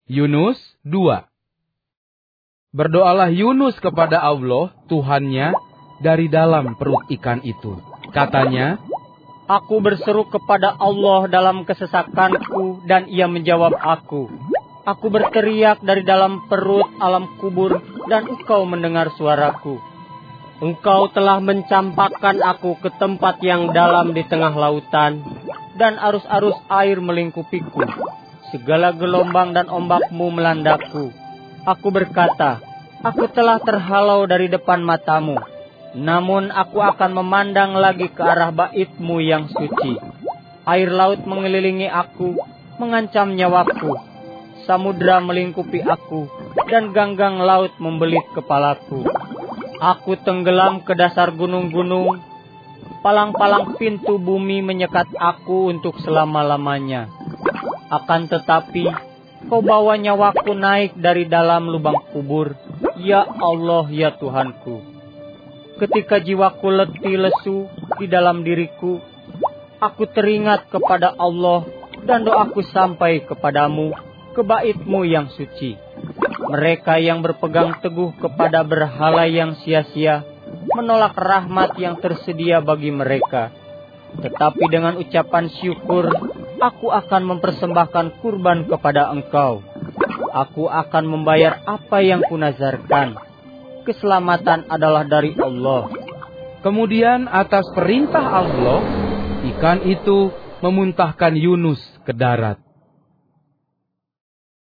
Yunus 2. Berdoalah Yunus kepada Allah, Tuhannya, dari dalam perut ikan itu. Katanya, Aku berseru kepada Allah dalam kesesakanku, dan Ia menjawab aku. Aku berteriak dari dalam perut alam kubur, dan Engkau mendengar suaraku. Engkau telah mencampakkan aku ke tempat yang dalam di tengah lautan, dan arus-arus air melingkupiku. Segala gelombang dan ombakmu melandaku. Aku berkata, aku telah terhalau dari depan matamu. Namun aku akan memandang lagi ke arah bait-Mu yang suci. Air laut mengelilingi aku, mengancam nyawaku. Samudra melingkupi aku, dan ganggang laut membelit kepalaku. Aku tenggelam ke dasar gunung-gunung. Palang-palang pintu bumi menyekat aku untuk selama-lamanya. Akan tetapi, Kau bawa nyawaku naik dari dalam lubang kubur. Ya Allah, ya Tuhanku. Ketika jiwaku letih lesu di dalam diriku, aku teringat kepada Allah dan doaku sampai kepadamu, ke bait-Mu yang suci. Mereka yang berpegang teguh kepada berhala yang sia-sia, menolak rahmat yang tersedia bagi mereka. Tetapi dengan ucapan syukur, aku akan mempersembahkan kurban kepada Engkau. Aku akan membayar apa yang kunazarkan. Keselamatan adalah dari Allah. Kemudian atas perintah Allah, ikan itu memuntahkan Yunus ke darat.